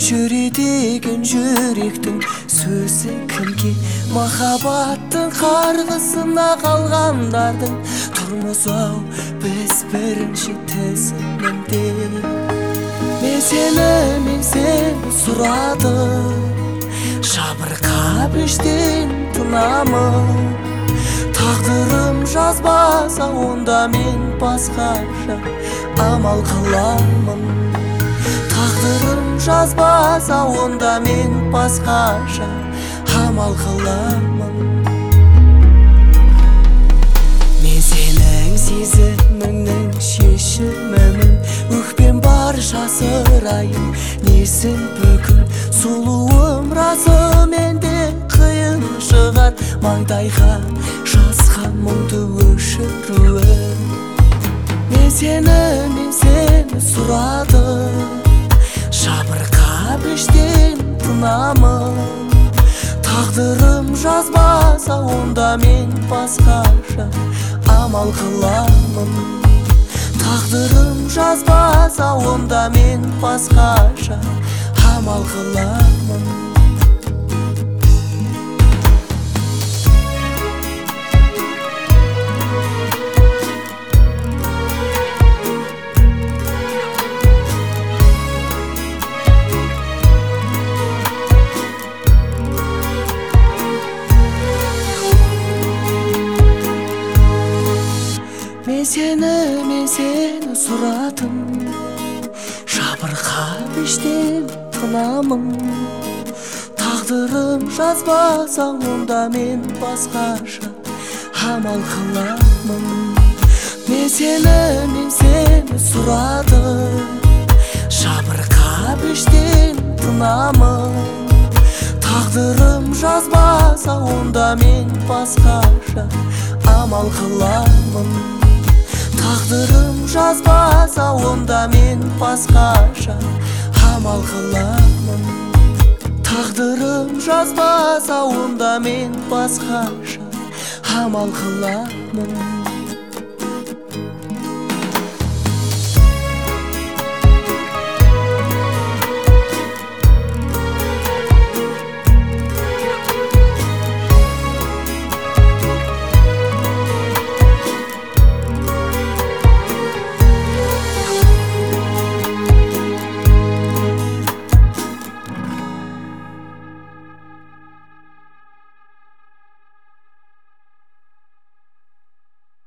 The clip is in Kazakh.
жүре деген жүректің сөзі кімге? Махаббаттың қарғысына қалғандардың тұрмыз ау біз бірінші тізімінде. Мен сені сұрадым, жабырқап іштен тынамын. Тағдырым жазбаса онда мен басқаша амал қыламын. Тағдырым жазбаса онда мен басқаша амал қыламын. Мен сенің сезіміңнің шешімімін, өкпем бар жасырайын несін бүгін. Сұлуым разымен де қиын шығар маңдайға жазған мұңды өшіруім. Мен сені сұрадым, жабырқап іштен тынамын. Тағдырым жазбаса онда мен басқаша амал қыламын. Тағдырым жазбаса онда мен басқаша амал қыламын. Мен сені сұрадым, жабырқап іштен тынамын. Тағдырым жазбаса онда мен басқаша амал қыламын. Мен сені сұрадым, жабырқап іштен тынамын. Тағдырым жазбаса онда мен басқаша амал қыламын. Тағдырым жазбаса онда мен басқаша амал қыламын. Тағдырым жазбаса онда мен басқаша амал қыламын.